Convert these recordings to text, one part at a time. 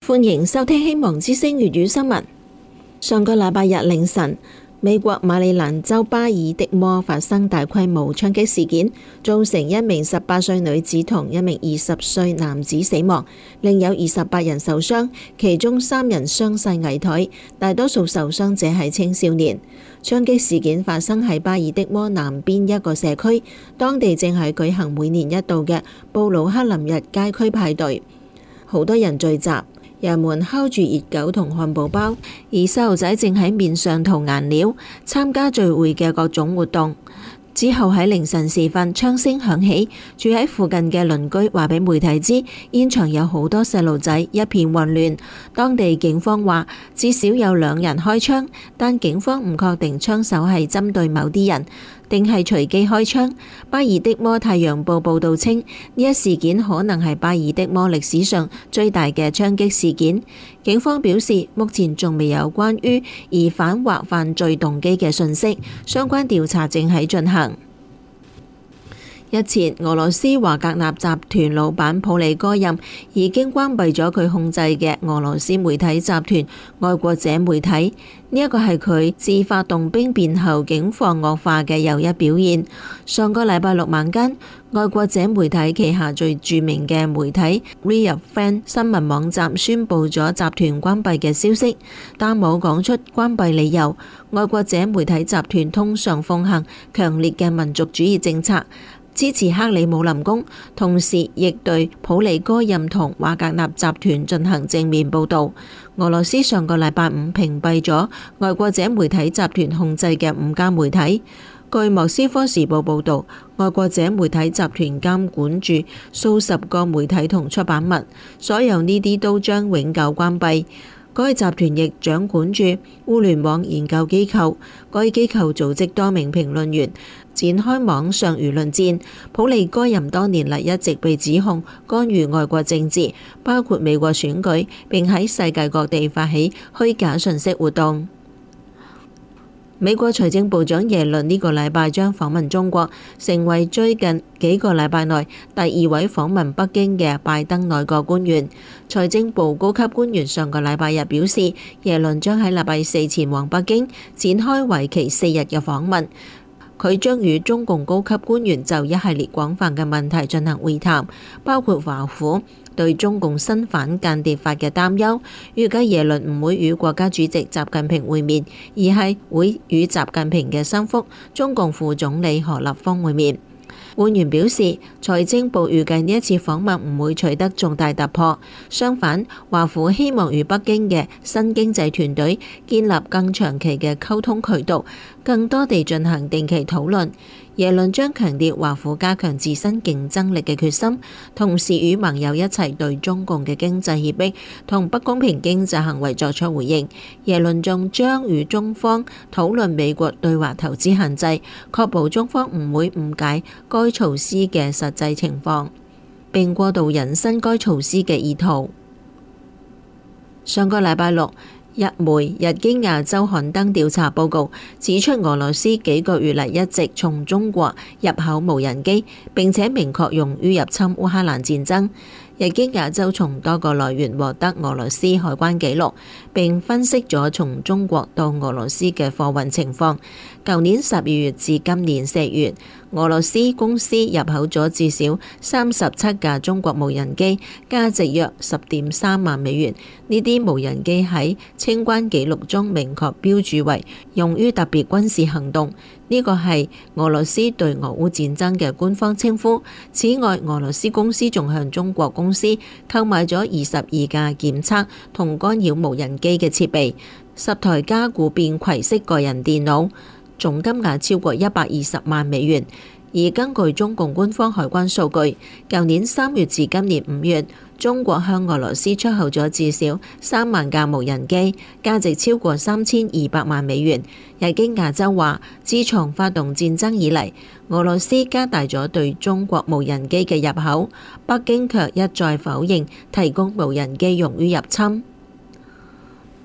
歡迎收聽希望之聲粵語新聞。上個禮拜日凌晨，美國馬里蘭州巴爾的摩發生大規模槍擊事件，造成一名18歲女子同一名20歲男子死亡，另有28人受傷，其中3人傷勢危殆，大多數受傷者係青少年。槍擊事件發生喺巴爾的摩南邊一個社區，當地正係舉行每年一度嘅布魯克林日街區派對，好多人聚集。人們烤住熱狗同漢堡包，而細路仔正喺面上塗顏料，參加聚會嘅各種活動。之後喺凌晨時分，槍聲響起，住喺附近嘅鄰居話俾媒體知，現場有好多細路仔，一片混亂。當地警方話至少有2人開槍，但警方唔確定槍手係針對某啲人，定係隨機開槍。巴爾的摩太陽報報道稱，呢一事件可能係巴爾的摩歷史上最大嘅槍擊事件。警方表示，目前仲未有關於疑犯或犯罪動機嘅訊息，相關調查正喺進行。日前，俄羅斯華格納集團老闆普里戈任已經關閉咗佢控制嘅俄羅斯媒體集團愛國者媒體，呢一個係佢自發動兵變後境況惡化嘅又一表現。上個禮拜六晚間，愛國者媒體旗下最著名嘅媒體 Real Friend 新聞網站宣布咗集團關閉嘅消息，但冇講出關閉理由。愛國者媒體集團通常奉行強烈嘅民族主義政策，支持克里姆林宮，同時亦對普里戈任同華格納集團進行正面報導。俄羅斯上個禮拜5屏蔽咗愛國者媒體集團控制嘅5家媒體。據莫斯科時報報導，愛國者媒體集團監管住數十個媒體同出版物，所有呢啲都將永久關閉。該集團亦掌管住互聯網研究機構，該機構組織多名評論員，展開網上輿論戰。普里戈任多年嚟一直被指控干預外國政治，包括美國選舉，並喺世界各地發起虛假信息活動。美國財政部長耶倫呢個禮拜將訪問中國，成為最近幾個禮拜內第2位訪問北京嘅拜登內閣官員。財政部高級官員上個禮拜日表示，耶倫將喺禮拜4前往北京，展開為期4日嘅訪問。佢將與中共高級官員就一系列廣泛嘅問題進行會談，包括華府對中共新反間諜法嘅擔憂。預計耶倫唔會與國家主席習近平會面，而係會與習近平嘅心腹中共副總理何立峰會面。官員表示，財政部預計呢一次訪問唔會取得重大突破，相反，華府希望與北京嘅新經濟團隊建立更長期嘅溝通渠道，更多地進行定期討論。耶倫將強調華府加強自身競爭力嘅決心，同時與盟友一齊對中共嘅經濟脅迫同不公平經濟行為作出回應。耶倫仲將與中方討論美國對華投資限制，確保中方唔會誤解該措施嘅實際情況，並過度引申該措施嘅意圖。上個禮拜六，日媒《日經亞洲》刊登調查報告，指出俄羅斯幾個月嚟一直從中國入口無人機，並且明確用於入侵烏克蘭戰爭。日經亞洲從多個來源獲得俄羅斯海關記錄，並分析咗從中國到俄羅斯嘅貨運情況。舊年12月至今年4月，俄羅斯公司入口咗至少37架中國無人機，價值約10.3萬美元。呢啲無人機喺清關記錄中明確標注為用於特別軍事行動，呢個係俄羅斯對俄烏戰爭嘅官方稱呼。此外，俄羅斯公司仲向中國公司購買咗22架檢測同干擾無人機嘅設備，10台加固便攜式個人電腦，總金額超過120萬美元。而根據中共官方海關數據，舊年3月至今年5月，中國向俄羅斯出口咗至少3萬架無人機，價值超過3200萬美元。日經亞洲話，自從發動戰爭以嚟，俄羅斯加大咗對中國無人機嘅入口，北京卻一再否認提供無人機用於入侵。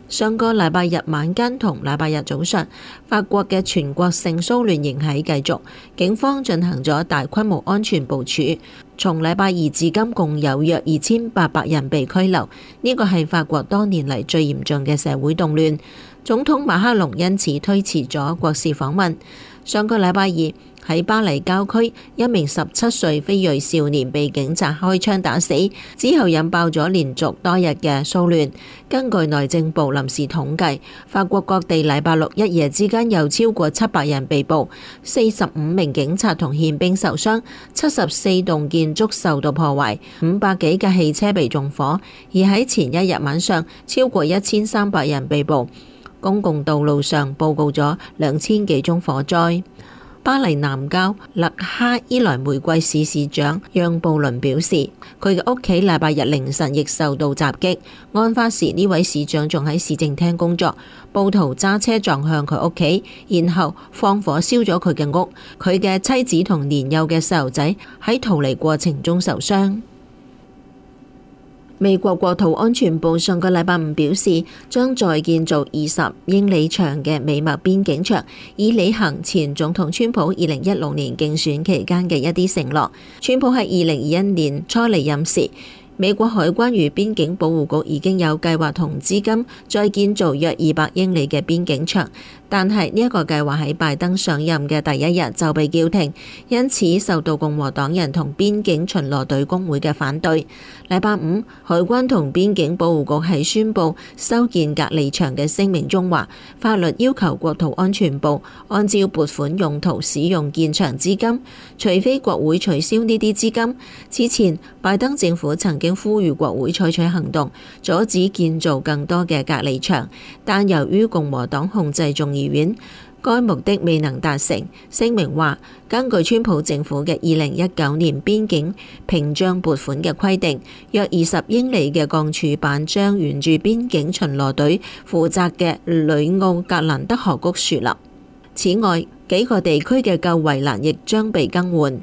上個禮拜日晚間同禮拜日早上，法國嘅全國性騷亂仍喺繼續，警方進行咗大規模安全部署。從禮拜二至今，共有約2800人被拘留，呢個係法國多年嚟最嚴重嘅社會動亂。總統馬克龍因此推遲咗國事訪問。上個禮拜二，喺巴黎郊區，一名17歲非裔少年被警察開槍打死，之後引爆咗連續多日嘅騷亂。根據內政部臨時統計，法國各地禮拜六一夜之間有超過700人被捕，45名警察同憲兵受傷，74棟建築受到破壞，500幾架汽車被縱火。而喺前一日晚上，超過1300人被捕。公共道路上報告咗2000幾宗火災。巴黎南郊勒哈伊萊玫瑰市市長讓布倫表示，佢嘅屋企禮拜日凌晨亦受到襲擊。案發時呢位市長仲喺市政廳工作，暴徒揸車撞向佢屋企，然後放火燒咗佢嘅屋。佢嘅妻子同年幼嘅細路仔喺逃離過程中受傷。美國國土安全部上個禮拜五表示，將再建造20英里長嘅美墨邊境牆，以履行前總統川普2016年競選期間嘅一啲承諾。川普喺2021年初離任時，美國海關與邊境保護局已經有計劃同資金再建造約200英里嘅邊境牆，但係呢一個計劃喺拜登上任嘅第一日就被叫停，因此受到共和黨人同邊境巡邏隊工會嘅反對。禮拜五，海關同邊境保護局喺宣布修建隔離牆嘅聲明中話，法律要求國土安全部按照撥款用途使用建牆資金，除非國會取消呢啲資金。之前，拜登政府曾經呼籲國會採取行動，阻止建造更多嘅隔離牆，但由於共和黨控制眾議院，該目的未能達成。聲明話，根據川普政府嘅2019年邊境屏障撥款嘅規定，約20英里嘅鋼柱板將沿住邊境巡邏隊負責嘅呂奧格蘭德河谷樹立。此外，幾個地區嘅舊圍欄亦將被更換。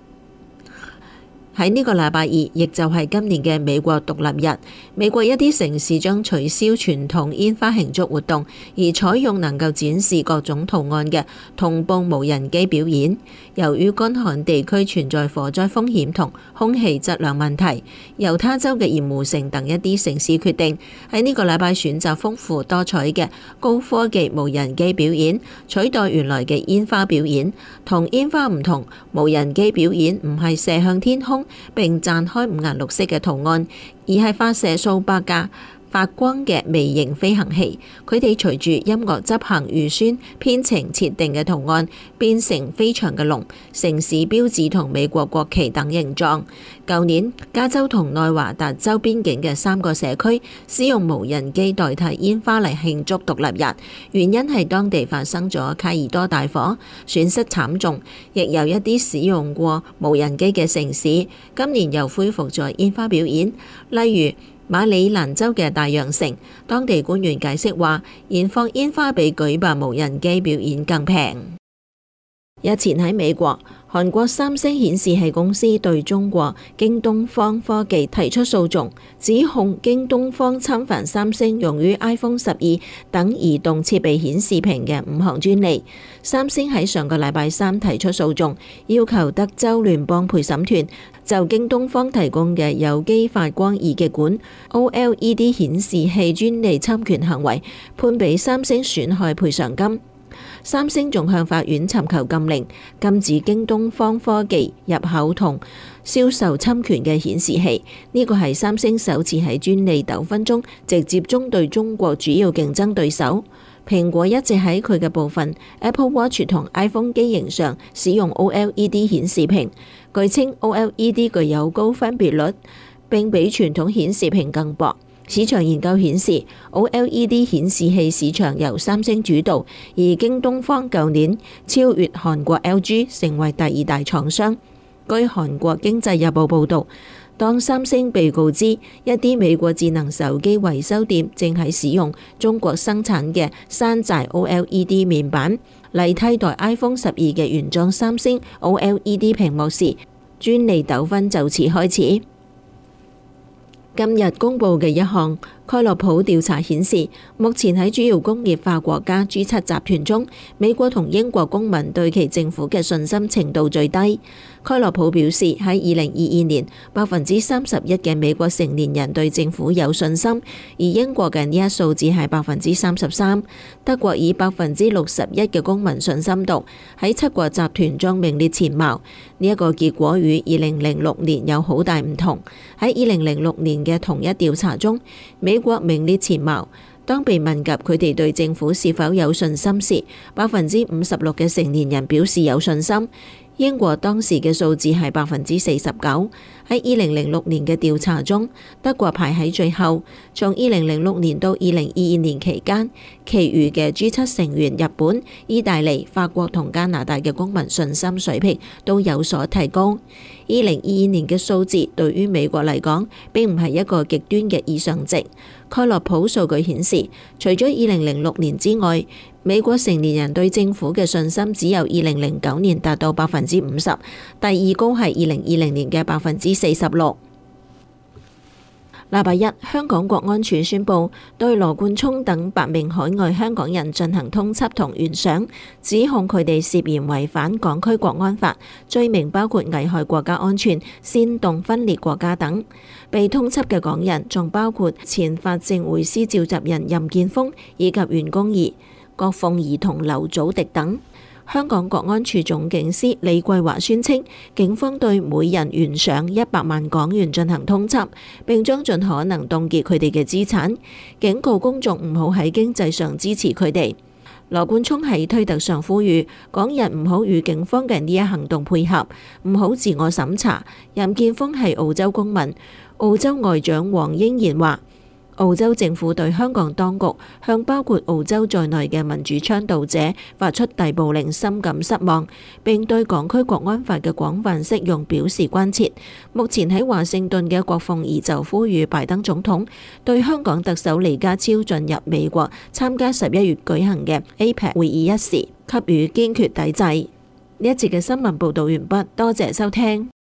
喺呢個禮拜二，亦就係今年嘅美國獨立日，美國一啲城市將取消傳統煙花慶祝活動，而採用能夠展示各種圖案嘅同步無人機表演。由於乾旱地區存在火災風險同空氣質量問題，猶他州嘅鹽湖城等一啲城市決定喺呢個禮拜選擇豐富多彩嘅高科技無人機表演，取代原來嘅煙花表演。同煙花唔同，無人機表演唔係射向天空並綻開五顏六色嘅圖案，而係發射數百架發光嘅微型飛行器，佢哋隨住音樂執行預先編程設定嘅圖案，變成飛翔嘅龍、城市標誌同美國國旗等形狀。舊年，加州同內華達州邊境嘅3個社區使用無人機代替煙花嚟慶祝獨立日，原因係當地發生咗卡爾多大火，損失慘重。亦有一啲使用過無人機嘅城市，今年又恢復咗煙花表演，例如馬里蘭州嘅大洋城，當地官員解釋話，燃放煙花比舉辦無人機表演更平。日前喺美國，韓國三星顯示器公司對中國京東方科技提出訴訟，指控京東方侵犯三星用於 iPhone 12等移動設備顯示屏嘅5項專利。三星喺上個禮拜三提出訴訟，要求德州聯邦陪審團就京東方提供嘅有機發光二極管 OLED 顯示器專利侵權行為，判俾三星損害賠償金。三星仲向法院尋求禁令，禁止京東方科技入口同銷售侵權嘅顯示器。呢個係三星首次喺專利糾紛中直接針對中國主要競爭對手。蘋果一直喺佢嘅部分 Apple Watch 同 iPhone 機型上使用 OLED 顯示屏，據稱 OLED 具有高分辨率，並比傳統顯示屏更薄。市場研究顯示 ，OLED 顯示器市場由三星主導，而京東方舊年超越韓國 LG， 成為第2大廠商。據韓國經濟日報報導，當三星被告知一啲美國智能手機維修店正喺使用中國生產嘅山寨 OLED 面板嚟替代 iPhone 12嘅原裝三星 OLED 屏幕時，專利糾紛就此開始。今日公布嘅一項蓋洛普調查顯示，目前喺主要工業化國家 G7 集團中，美國同英國公民對其政府嘅信心程度最低。蓋洛普表示，喺2022年，31%嘅美國成年人對政府有信心，而英國嘅呢一數字係33%。德國以61%嘅公民信心度喺7國集團中名列前茅。呢一個結果與2006年有好大唔同。喺2006年嘅同一調查中，美國名列前茅。當被問及佢哋對政府是否有信心時，56%嘅成年人表示有信心。英國當時嘅數字係49%。喺2006年嘅調查中，德國排喺最後。從2006年到2022年期間，其餘嘅 G7 成員日本、意大利、法國同加拿大嘅公民信心水平都有所提高。2022年嘅數字對於美國嚟講並唔係一個極端嘅異常值。蓋洛普數據顯示，除咗2006年之外，美國成年人對政府嘅信心只有2009年達到50%，第二高係2020年嘅46%。禮拜一，香港國安處宣布對羅冠聰等8名海外香港人進行通緝同懸賞，指控佢哋涉嫌違反港區國安法，罪名包括危害國家安全、煽動分裂國家等。被通緝嘅港人仲包括前法政匯思召集人任建峰以及袁弓夷、郭鳳儀同劉祖迪等。香港國安處總警司李桂華宣稱，警方對每人懸賞100萬港元進行通緝，並將盡可能凍結佢哋嘅資產，警告公眾唔好喺經濟上支持佢哋。羅冠聰喺推特上呼籲港人唔好與警方嘅呢一行動配合，唔好自我審查。任建峰係澳洲公民，澳洲外長黃英賢話，澳洲政府對香港當局向包括澳洲在內嘅民主倡導者發出逮捕令深感失望，並對港區國安法嘅廣泛適用表示關切。目前喺華盛頓嘅郭鳳儀就呼籲拜登總統對香港特首李家超進入美國參加11月舉行嘅 APEC 會議一事給予堅決抵制。呢一節嘅新聞報導完畢，多謝收聽。